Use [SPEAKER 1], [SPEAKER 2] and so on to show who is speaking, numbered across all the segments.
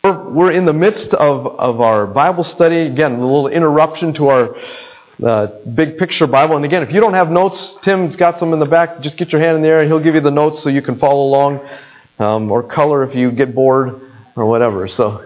[SPEAKER 1] We're in the midst of our Bible study. Again, a little interruption to our Big Picture Bible. And again, if you don't have notes, Tim's got some in the back. Just get your hand in there and he'll give you the notes so you can follow along, or color if you get bored or whatever. So,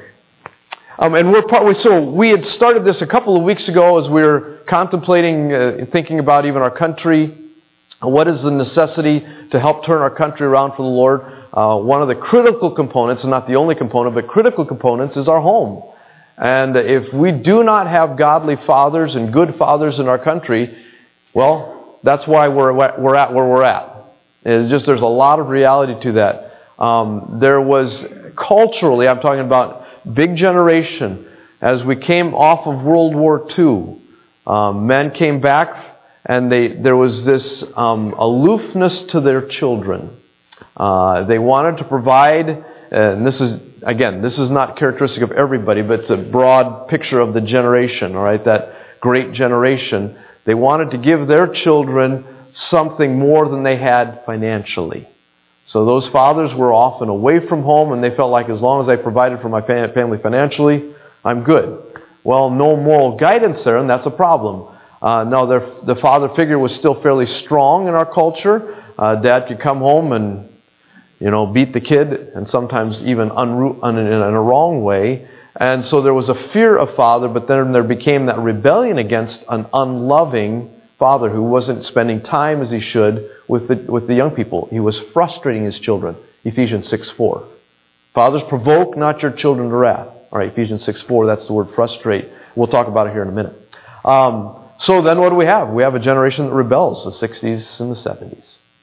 [SPEAKER 1] we had started this a couple of weeks ago as we were contemplating, thinking about even our country. What is the necessity to help turn our country around for the Lord? One of the critical components, and not the only component, but critical components is our home. And if we do not have godly fathers and good fathers in our country, well, that's why we're at where we're at. It's just there's a lot of reality to that. There was culturally, I'm talking about big generation, as we came off of World War II, men came back and there was this aloofness to their children. They wanted to provide, and this is not characteristic of everybody, but it's a broad picture of the generation, all right, that great generation. They wanted to give their children something more than they had financially. So those fathers were often away from home, and they felt like as long as I provided for my family financially, I'm good. Well, no moral guidance there, and that's a problem. The father figure was still fairly strong in our culture. Dad could come home and beat the kid, and sometimes even in a wrong way. And so there was a fear of father, but then there became that rebellion against an unloving father who wasn't spending time as he should with the young people. He was frustrating his children. Ephesians 6:4. Fathers, provoke not your children to wrath. All right, Ephesians 6:4, that's the word frustrate. We'll talk about it here in a minute. So then what do we have? We have a generation that rebels, the 60s and the 70s.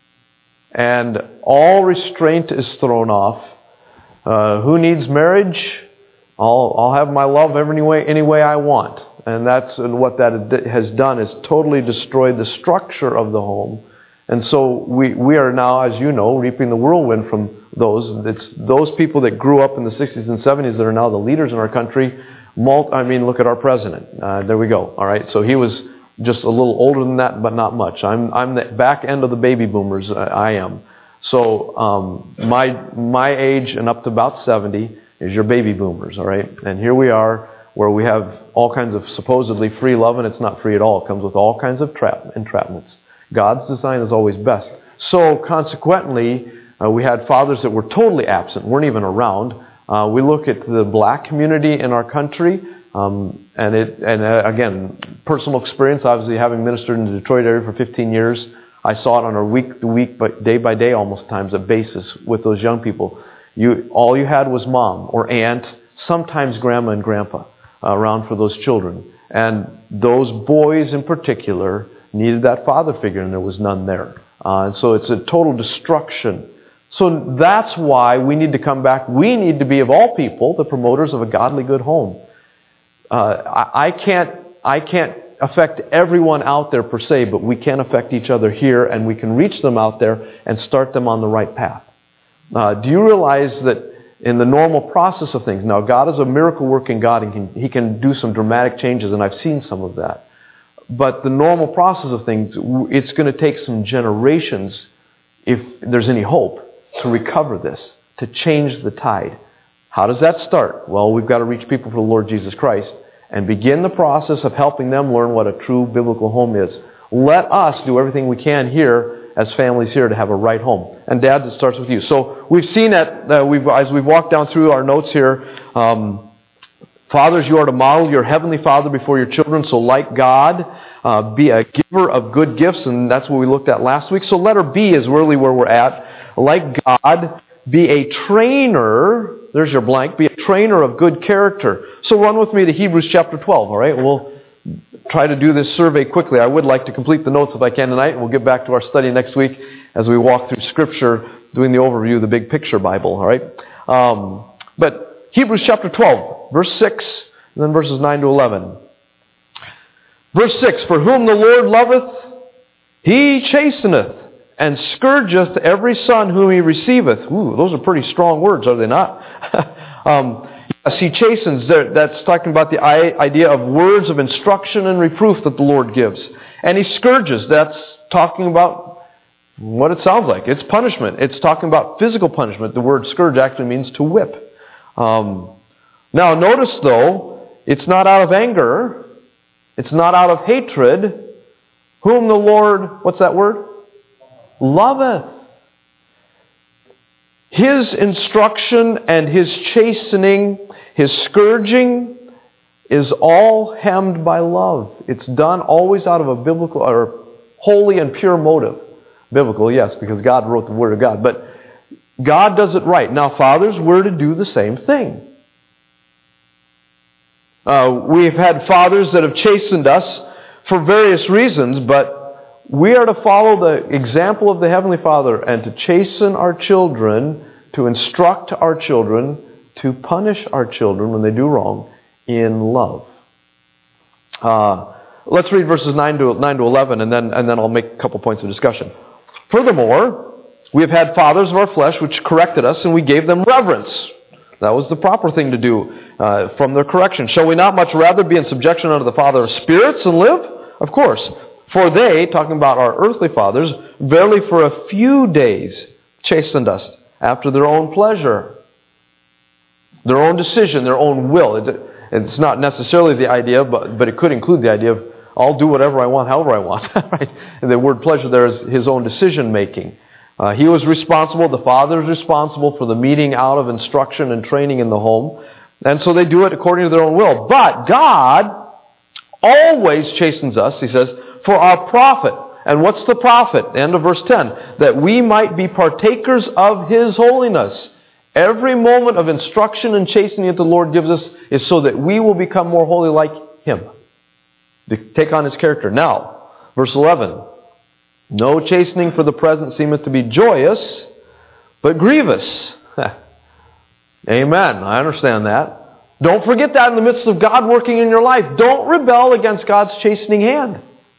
[SPEAKER 1] And all restraint is thrown off. Who needs marriage? I'll have my love any way I want. And what that has done is totally destroyed the structure of the home. And so we are now, as you know, reaping the whirlwind from those. It's those people that grew up in the 60s and 70s that are now the leaders in our country. Look at our president. There we go. All right. So he was just a little older than that, but not much. I'm the back end of the baby boomers. I am. So my age and up to about 70 is your baby boomers. All right. And here we are, where we have all kinds of supposedly free love, and it's not free at all. It comes with all kinds of entrapments. God's design is always best. So consequently, we had fathers that were totally absent, weren't even around. We look at the black community in our country, again, personal experience, obviously having ministered in the Detroit area for 15 years, I saw it on a week-to-week, but day-by-day almost times, a basis with those young people. All you had was mom or aunt, sometimes grandma and grandpa around for those children. And those boys in particular needed that father figure, and there was none there. And so it's a total destruction. So that's why we need to come back. We need to be, of all people, the promoters of a godly good home. I can't affect everyone out there per se, but we can affect each other here, and we can reach them out there and start them on the right path. Do you realize that in the normal process of things, now God is a miracle-working God, and He can do some dramatic changes, and I've seen some of that. But the normal process of things, it's going to take some generations, if there's any hope, to recover this, to change the tide. How does that start? Well, we've got to reach people for the Lord Jesus Christ and begin the process of helping them learn what a true biblical home is. Let us do everything we can here as families here to have a right home. And Dad, it starts with you. So we've seen that as we've walked down through our notes here, fathers, you are to model your heavenly Father before your children. So like God, be a giver of good gifts, and that's what we looked at last week. So letter B is really where we're at. Like God, be a trainer. There's your blank. Be a trainer of good character. So run with me to Hebrews chapter 12, all right? We'll try to do this survey quickly. I would like to complete the notes if I can tonight, and we'll get back to our study next week as we walk through Scripture, doing the overview of the Big Picture Bible, all right? But Hebrews chapter 12, verse 6, and then verses 9 to 11. Verse 6, for whom the Lord loveth, He chasteneth, and scourgeth every son whom He receiveth. Ooh, those are pretty strong words, are they not? Yes, He chastens. That's talking about the idea of words of instruction and reproof that the Lord gives. And He scourges. That's talking about what it sounds like. It's punishment. It's talking about physical punishment. The word scourge actually means to whip. Now notice though, it's not out of anger. It's not out of hatred. Whom the Lord, what's that word? Loveth. His instruction and His chastening, His scourging is all hemmed by love. It's done always out of a biblical or holy and pure motive. Biblical, yes, because God wrote the Word of God. But God does it right. Now, fathers, we're to do the same thing. We've had fathers that have chastened us for various reasons, but we are to follow the example of the Heavenly Father and to chasten our children, to instruct our children, to punish our children when they do wrong in love. Let's read verses 9 to 11, and then I'll make a couple points of discussion. Furthermore, we have had fathers of our flesh which corrected us, and we gave them reverence. That was the proper thing to do from their correction. Shall we not much rather be in subjection unto the Father of spirits and live? Of course. For they, talking about our earthly fathers, verily for a few days chastened us after their own pleasure, their own decision, their own will. It's not necessarily the idea, but it could include the idea of I'll do whatever I want, however I want. Right? And the word pleasure there is his own decision-making. He was responsible, the father is responsible for the meting out of instruction and training in the home. And so they do it according to their own will. But God always chastens us, he says, for our profit. And what's the profit? End of verse 10. That we might be partakers of His holiness. Every moment of instruction and chastening that the Lord gives us is so that we will become more holy like Him. To take on His character. Now, verse 11. No chastening for the present seemeth to be joyous, but grievous. Amen. I understand that. Don't forget that in the midst of God working in your life. Don't rebel against God's chastening hand.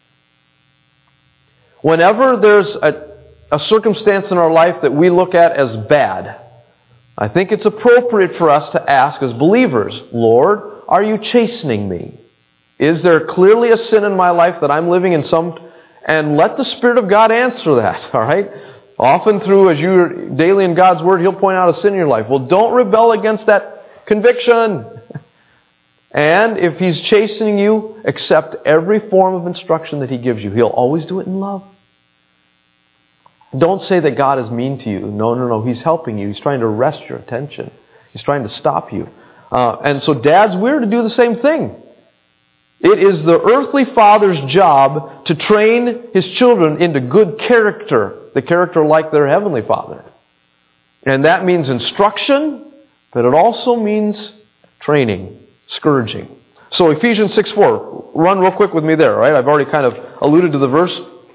[SPEAKER 1] Whenever there's a circumstance in our life that we look at as bad, I think it's appropriate for us to ask as believers, Lord, are you chastening me? Is there clearly a sin in my life that I'm living in some... And let the Spirit of God answer that, all right? Often through, as you're daily in God's Word, He'll point out a sin in your life. Well, don't rebel against that conviction. And if He's chastening you, accept every form of instruction that He gives you. He'll always do it in love. Don't say that God is mean to you. No. He's helping you. He's trying to arrest your attention. He's trying to stop you. And so dads, we're to do the same thing. It is the earthly father's job to train his children into good character, the character like their heavenly Father. And that means instruction, but it also means training, scourging. So Ephesians 6:4, run real quick with me there, right? I've already kind of alluded to the verse.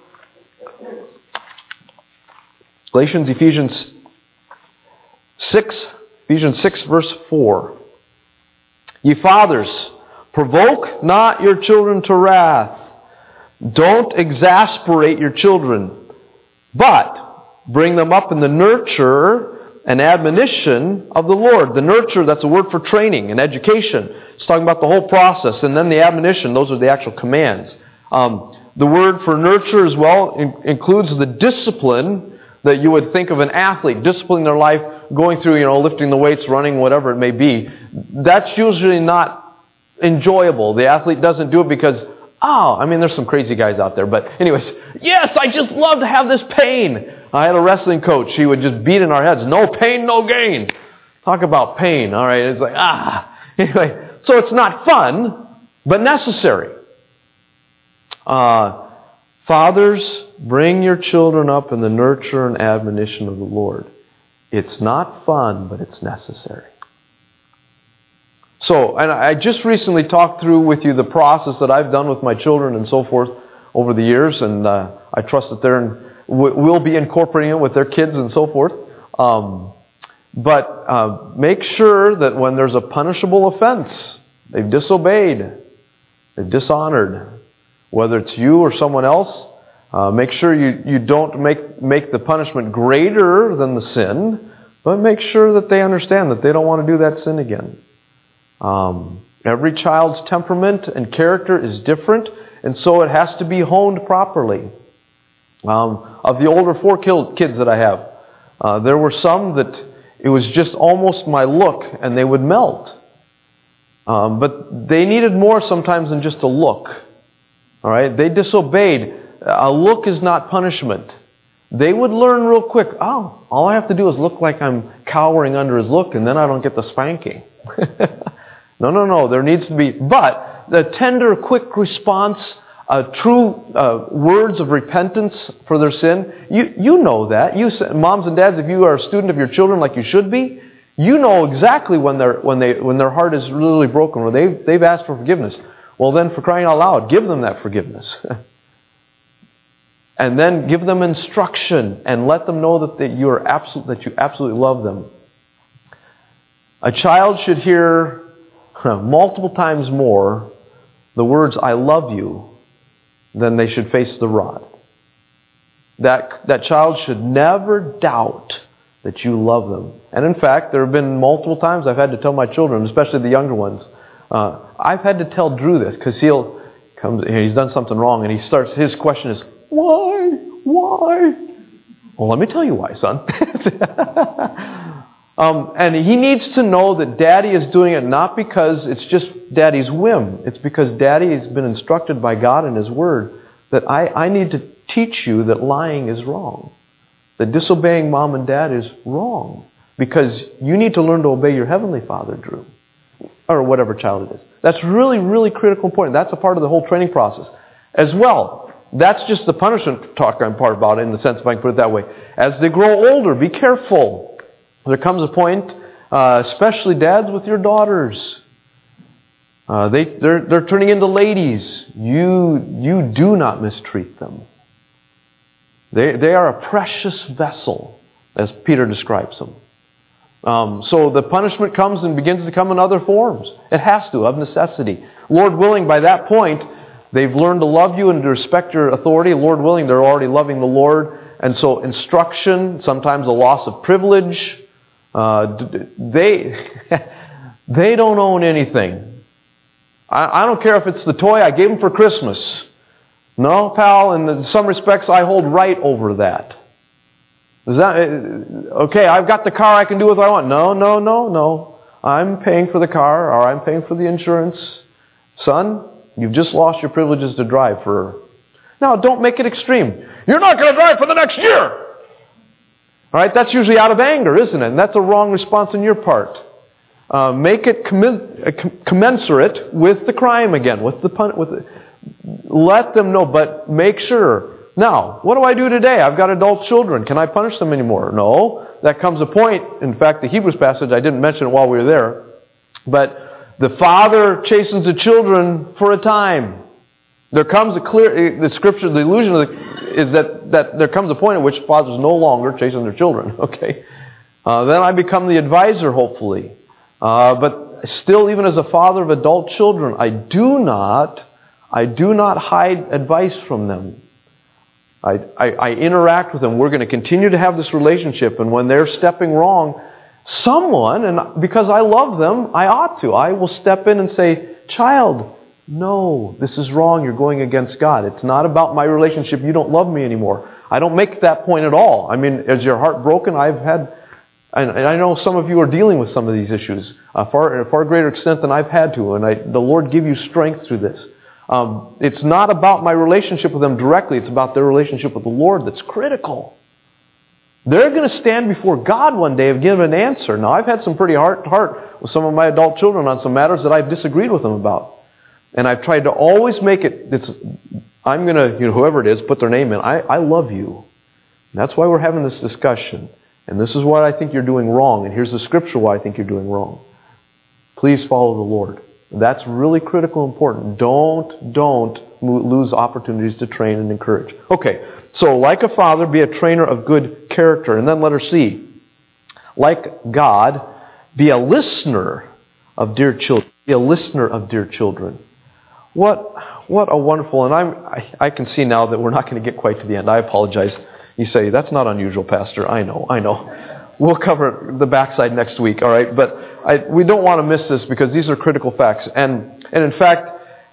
[SPEAKER 1] Ephesians 6 verse 4. Ye fathers, provoke not your children to wrath. Don't exasperate your children, but bring them up in the nurture and admonition of the Lord. The nurture, that's a word for training and education. It's talking about the whole process. And then the admonition, those are the actual commands. The word for nurture as well includes the discipline that you would think of an athlete, disciplining their life, going through, lifting the weights, running, whatever it may be. That's usually not enjoyable. The athlete doesn't do it because, there's some crazy guys out there. But anyways, yes, I just love to have this pain. I had a wrestling coach. He would just beat in our heads. No pain, no gain. Talk about pain. All right. It's like, Anyway, so it's not fun, but necessary. Fathers, bring your children up in the nurture and admonition of the Lord. It's not fun, but it's necessary. So, and I just recently talked through with you the process that I've done with my children and so forth over the years, and I trust that we'll be incorporating it with their kids and so forth. But make sure that when there's a punishable offense, they've disobeyed, they've dishonored, whether it's you or someone else, make sure you don't make the punishment greater than the sin, but make sure that they understand that they don't want to do that sin again. Every child's temperament and character is different, and so it has to be honed properly. Of the older 4 kids that I have, there were some that it was just almost my look, and they would melt. But they needed more sometimes than just a look. All right? They disobeyed. A look is not punishment. They would learn real quick, oh, all I have to do is look like I'm cowering under his look, and then I don't get the spanking. No. There needs to be, but the tender, quick response, true words of repentance for their sin. You know that. Moms and dads, if you are a student of your children like you should be, you know exactly when their heart is really broken, or they've asked for forgiveness. Well, then, for crying out loud, give them that forgiveness. And then give them instruction and let them know that you absolutely love them. A child should hear multiple times more the words, I love you, than they should face the rod. That child should never doubt that you love them. And in fact, there have been multiple times I've had to tell my children, especially the younger ones, I've had to tell Drew this because he's done something wrong, and his question is, why? Well, let me tell you why, son. And he needs to know that Daddy is doing it not because it's just Daddy's whim. It's because Daddy has been instructed by God in His Word that I need to teach you that lying is wrong. That disobeying Mom and Dad is wrong. Because you need to learn to obey your Heavenly Father, Drew. Or whatever child it is. That's really, really critical and important. That's a part of the whole training process. As well, that's just the punishment talk I'm part about, in the sense, if I can put it that way. As they grow older, be careful. There comes a point, especially dads with your daughters. They're turning into ladies. You do not mistreat them. They are a precious vessel, as Peter describes them. So the punishment comes and begins to come in other forms. It has to, of necessity. Lord willing, by that point, they've learned to love you and to respect your authority. Lord willing, they're already loving the Lord. And so instruction, sometimes a loss of privilege. They don't own anything. I don't care if it's the toy I gave them for Christmas. No, pal, in some respects I hold right over that. Okay, I've got the car, I can do what I want. No. I'm paying for the car, or I'm paying for the insurance. Son, you've just lost your privileges to drive for... Now, don't make it extreme. You're not going to drive for the next year! All right, that's usually out of anger, isn't it? And that's a wrong response on your part. Make it commensurate with the crime again, let them know, but make sure. Now, what do I do today? I've got adult children. Can I punish them anymore? No. That comes a point. In fact, the Hebrews passage, I didn't mention it while we were there, but the father chastens the children for a time. There comes the scripture, the illusion is that there comes a point at which fathers no longer chasten their children. Okay, then I become the advisor, hopefully. But still, even as a father of adult children, I do not hide advice from them. I interact with them. We're going to continue to have this relationship, and when they're stepping wrong, and because I love them, I ought to. I will step in and say, child, no, this is wrong. You're going against God. It's not about my relationship. You don't love me anymore. I don't make that point at all. I mean, is your heart broken? And I know some of you are dealing with some of these issues at a far greater extent than I've had to, and the Lord give you strength through this. It's not about my relationship with them directly. It's about their relationship with the Lord that's critical. They're going to stand before God one day and give an answer. Now, I've had some pretty heart-to-heart with some of my adult children on some matters that I've disagreed with them about. And I've tried to always make it, I'm going to, whoever it is, put their name in. I love you. And that's why we're having this discussion. And this is what I think you're doing wrong. And here's the scripture why I think you're doing wrong. Please follow the Lord. That's really critical and important. Don't lose opportunities to train and encourage. Okay, so like a father, be a trainer of good character. And then letter C. Like God, be a listener of dear children. Be a listener of dear children. What a wonderful, and I can see now that we're not going to get quite to the end. I apologize. You say, that's not unusual, Pastor. I know. We'll cover the backside next week, all right? But we don't want to miss this because these are critical facts. And in fact,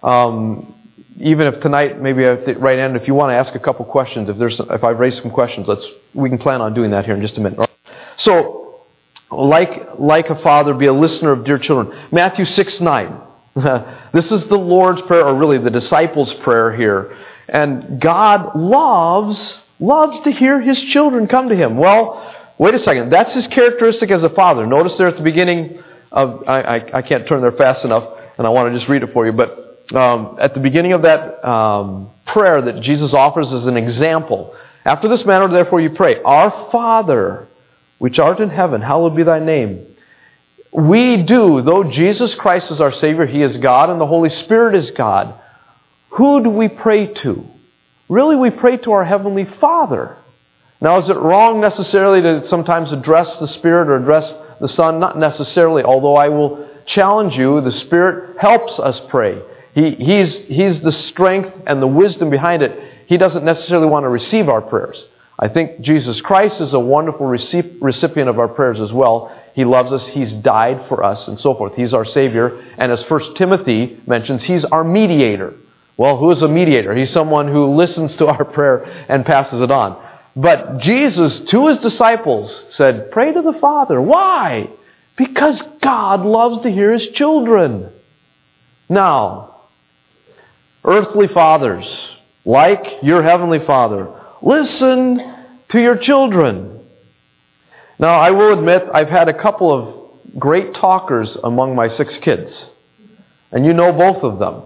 [SPEAKER 1] even if tonight, maybe at the right end, if you want to ask a couple questions, if I've raised some questions, we can plan on doing that here in just a minute. So, like a father, be a listener of dear children. Matthew 6:9. This is the Lord's Prayer, or really the disciples' prayer here. And God loves to hear His children come to Him. Well, wait a second. That's His characteristic as a father. Notice there at the beginning of, I can't turn there fast enough, and I want to just read it for you. But at the beginning of that prayer that Jesus offers as an example, after this manner, therefore, you pray, Our Father, which art in heaven, hallowed be thy name. We do, though Jesus Christ is our Savior, He is God, and the Holy Spirit is God. Who do we pray to? Really, we pray to our Heavenly Father. Now, is it wrong necessarily to sometimes address the Spirit or address the Son? Not necessarily, although I will challenge you, the Spirit helps us pray. He's the strength and the wisdom behind it. He doesn't necessarily want to receive our prayers. I think Jesus Christ is a wonderful recipient of our prayers as well. He loves us. He's died for us and so forth. He's our Savior. And as 1 Timothy mentions, He's our mediator. Well, who is a mediator? He's someone who listens to our prayer and passes it on. But Jesus, to His disciples, said, pray to the Father. Why? Because God loves to hear His children. Now, earthly fathers, like your Heavenly Father, listen to your children. Now, I will admit, I've had a couple of great talkers among my 6 kids. And you know both of them.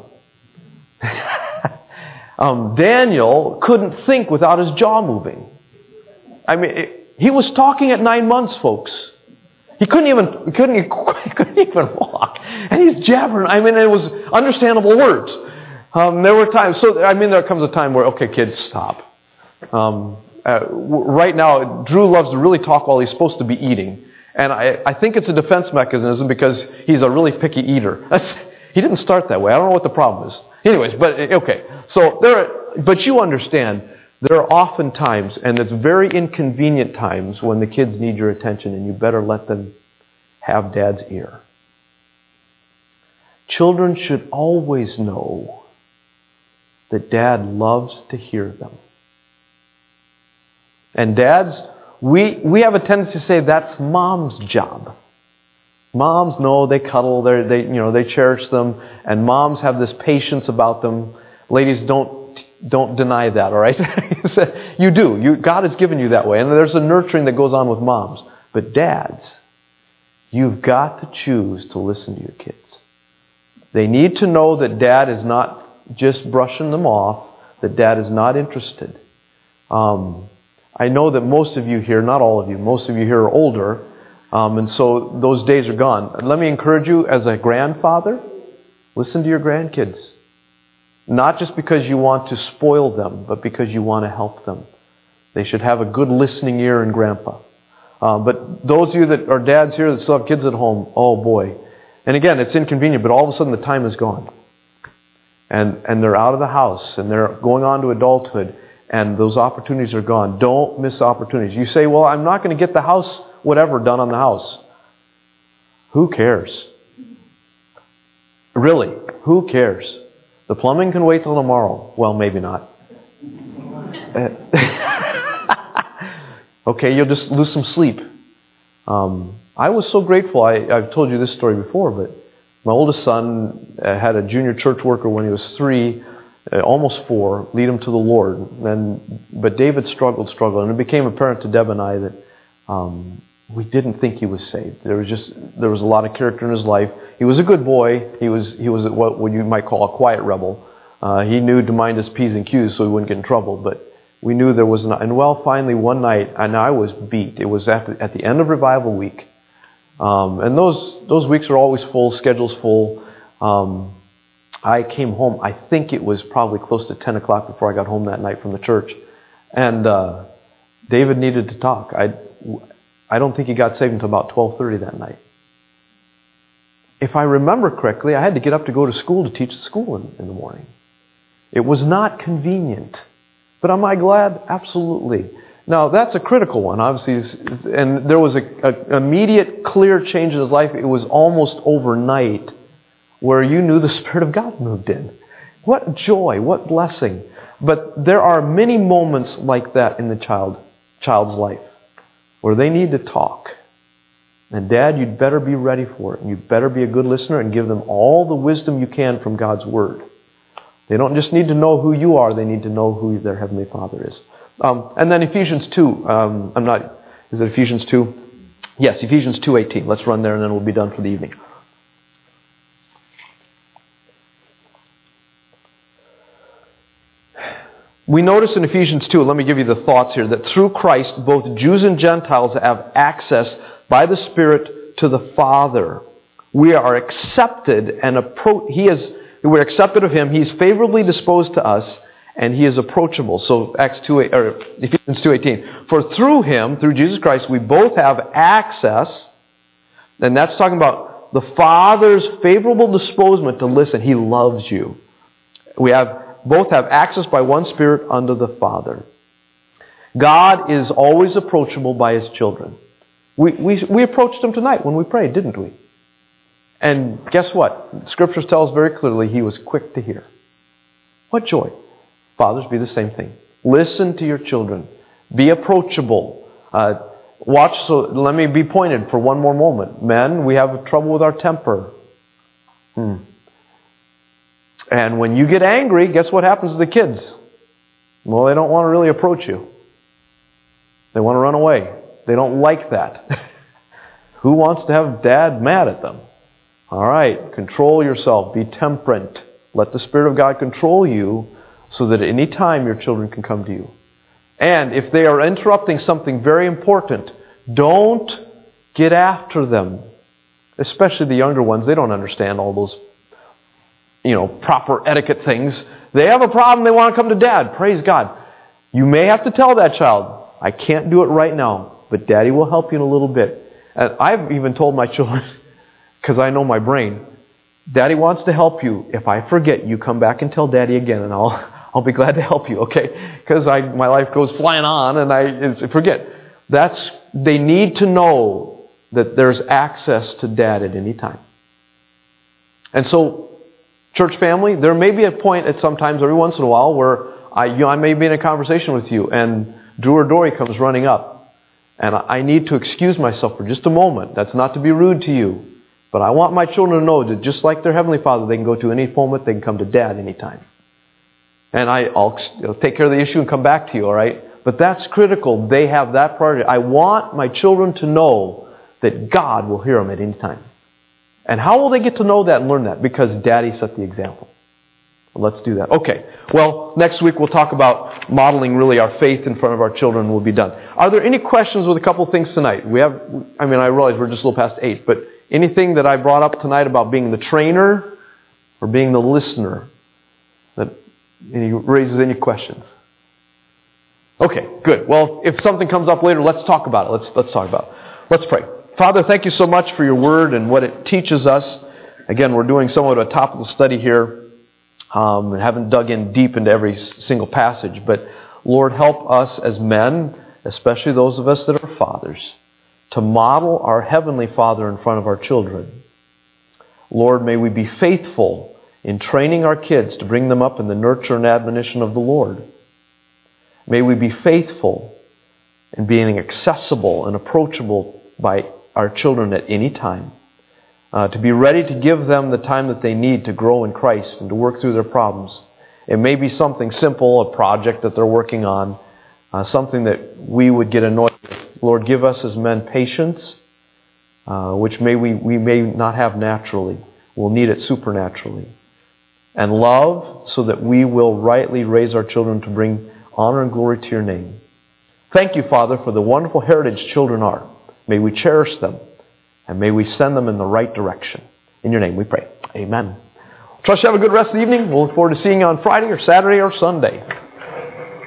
[SPEAKER 1] Daniel couldn't think without his jaw moving. I mean, he was talking at 9 months, folks. He couldn't even walk. And he's jabbering. I mean, it was understandable words. There were times, there comes a time where, okay, kids, stop. Right now, Drew loves to really talk while he's supposed to be eating. And I think it's a defense mechanism because he's a really picky eater. He didn't start that way. I don't know what the problem is. Anyways, but okay. But you understand, there are often times, and it's very inconvenient times, when the kids need your attention, and you better let them have Dad's ear. Children should always know that Dad loves to hear them. And dads, we have a tendency to say that's Mom's job. Moms know they cuddle, they cherish them, and moms have this patience about them. Ladies, don't deny that, all right? You do. God has given you that way, and there's a nurturing that goes on with moms. But dads, you've got to choose to listen to your kids. They need to know that Dad is not just brushing them off, that Dad is not interested. I know that most of you here, not all of you, most of you here are older, and so those days are gone. Let me encourage you, as a grandfather, listen to your grandkids. Not just because you want to spoil them, but because you want to help them. They should have a good listening ear in Grandpa. But those of you that are dads here that still have kids at home, oh boy. And again, it's inconvenient, but all of a sudden the time is gone. And they're out of the house, and they're going on to adulthood, and those opportunities are gone. Don't miss opportunities. You say, well, I'm not going to get the house, whatever, done on the house. Who cares? Really, who cares? The plumbing can wait till tomorrow. Well, maybe not. Okay, you'll just lose some sleep. I was so grateful. I've told you this story before, but my oldest son had a junior church worker when he was 3, almost 4, lead him to the Lord. But David struggled, and it became apparent to Deb and I that we didn't think he was saved. There was a lot of character in his life. He was a good boy. He was what you might call a quiet rebel. He knew to mind his P's and Q's so he wouldn't get in trouble. But we knew there was not. And finally one night, and I was beat. It was at the end of revival week, and those weeks are always full. Schedule's full. I came home. I think it was probably close to 10 o'clock before I got home that night from the church, and David needed to talk. I don't think he got saved until about 12:30 that night. If I remember correctly, I had to get up to go to school to teach school in the morning. It was not convenient. But am I glad? Absolutely. Now, that's a critical one, obviously. And there was an immediate, clear change in his life. It was almost overnight where you knew the Spirit of God moved in. What joy, what blessing. But there are many moments like that in the child's life, where they need to talk. And Dad, you'd better be ready for it. And you'd better be a good listener and give them all the wisdom you can from God's Word. They don't just need to know who you are, they need to know who their Heavenly Father is. And then Ephesians 2. Is it Ephesians 2? Yes, Ephesians 2:18. Let's run there and then we'll be done for the evening. We notice in Ephesians 2, let me give you the thoughts here, that through Christ, both Jews and Gentiles have access by the Spirit to the Father. We are accepted and we're accepted of Him. He's favorably disposed to us, and He is approachable. So Ephesians 2:18. For through Him, through Jesus Christ, we both have access, and that's talking about the Father's favorable disposement to listen. He loves you. Both have access by one Spirit unto the Father. God is always approachable by His children. We approached Him tonight when we prayed, didn't we? And guess what? Scriptures tell us very clearly He was quick to hear. What joy. Fathers, be the same thing. Listen to your children. Be approachable. Let me be pointed for one more moment. Men, we have trouble with our temper. And when you get angry, guess what happens to the kids? Well, they don't want to really approach you. They want to run away. They don't like that. Who wants to have Dad mad at them? All right, control yourself. Be temperate. Let the Spirit of God control you so that at any time your children can come to you. And if they are interrupting something very important, don't get after them. Especially the younger ones. They don't understand all those proper etiquette things. They have a problem, they want to come to Dad. Praise God. You may have to tell that child, I can't do it right now, but Daddy will help you in a little bit. And I've even told my children, because I know my brain, Daddy wants to help you. If I forget, you come back and tell Daddy again, and I'll be glad to help you, okay? Because my life goes flying on, and I forget. They need to know that there's access to Dad at any time. And so, church family, there may be a point at sometimes every once in a while where I may be in a conversation with you and Drew or Dory comes running up and I need to excuse myself for just a moment. That's not to be rude to you, but I want my children to know that just like their Heavenly Father, they can go to any moment, they can come to Dad anytime. And I'll take care of the issue and come back to you, all right? But that's critical. They have that priority. I want my children to know that God will hear them at any time. And how will they get to know that and learn that? Because Daddy set the example. Let's do that. Okay. Well, next week we'll talk about modeling really our faith in front of our children and we'll be done. Are there any questions with a couple of things tonight? I realize we're just a little past 8, but anything that I brought up tonight about being the trainer or being the listener that raises any questions? Okay, good. Well, if something comes up later, let's talk about it. Let's talk about it. Let's pray. Father, thank you so much for your word and what it teaches us. Again, we're doing somewhat of a topical study here. And haven't dug in deep into every single passage. But Lord, help us as men, especially those of us that are fathers, to model our Heavenly Father in front of our children. Lord, may we be faithful in training our kids to bring them up in the nurture and admonition of the Lord. May we be faithful in being accessible and approachable by our children at any time. To be ready to give them the time that they need to grow in Christ and to work through their problems. It may be something simple, a project that they're working on, something that we would get annoyed with. Lord, give us as men patience, which we may not have naturally. We'll need it supernaturally. And love, so that we will rightly raise our children to bring honor and glory to your name. Thank you, Father, for the wonderful heritage children are. May we cherish them, and may we send them in the right direction. In your name we pray. Amen. Trust you have a good rest of the evening. We'll look forward to seeing you on Friday or Saturday or Sunday.